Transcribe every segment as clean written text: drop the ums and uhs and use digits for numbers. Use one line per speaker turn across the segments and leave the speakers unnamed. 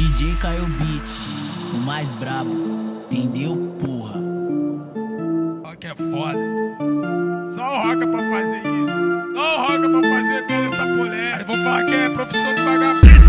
DJ Caio Beat, o mais brabo, entendeu, porra?
Rock é foda. Só o Roca pra fazer isso. Só o Roca pra fazer toda essa polêmica. Aí vou falar que é profissão de vagabundo.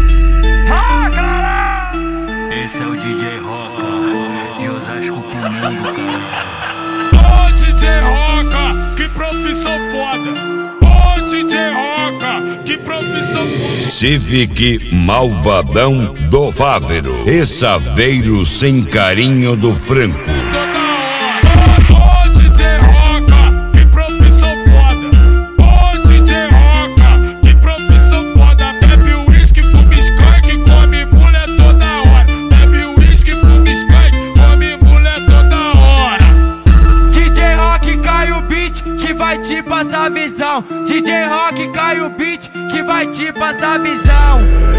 Esse é o DJ Roca, de Osasco pro mundo, cara.
Ô DJ Roca, que profissão foda. Ô DJ Roca, que profissão foda.
Civic Malvadão do Fávero e Saveiro sem carinho do Franco.
Toda hora. Ô DJ Roca, que profissão foda. Ô DJ Roca, que profissão foda. Bebe uísque, fuma skunk, come mulher toda hora. Bebe uísque, fuma skunk, come mulher toda hora.
DJ Rock Caio Beat, que vai te passar visão. DJ Rock Caio Beat, que vai te passar visão.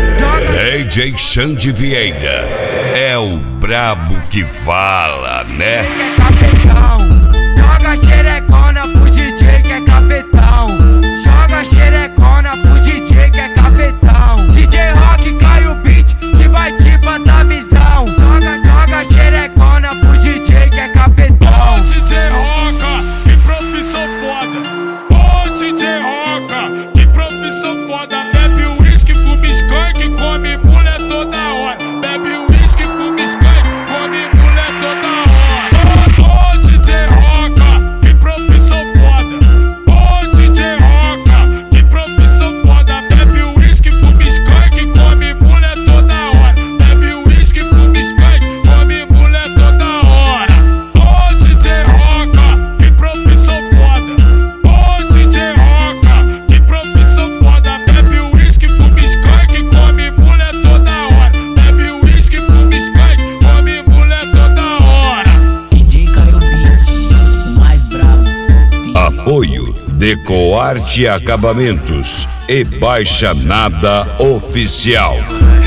DJ Xande Vieira é o brabo que fala, né?
Que é cafetão. Joga xerecona pro DJ que é cafetão. Joga xerecona pro DJ que é cafetão. DJ Rock Caio Beat, que vai te passar visão. Joga xerecona pro DJ que é cafetão.
Ô DJ Roca, que profissão foda. Ô DJ Roca, que profissão foda. Bebe uísque, fuma skunk, come mulher toda hora. Bebe uísque, fuma skunk, come mulher toda hora. Ô DJ Roca, que profissão foda. Ô DJ Roca, que profissão foda. Bebe uísque, fuma skunk, come mulher toda hora. Bebe uísque, fuma skunk, come mulher toda hora. Ô DJ Roca, que profissão foda. Ô DJ Roca, que profissão foda. Bebe uísque, fuma skunk, come mulher toda hora. Bebe uísque, fuma skunk, come mulher toda hora.
DJ Caio Beat, o mais brabo, entendeu?
Apoio Decoarte Acabamentos e Baixa Nada Oficial.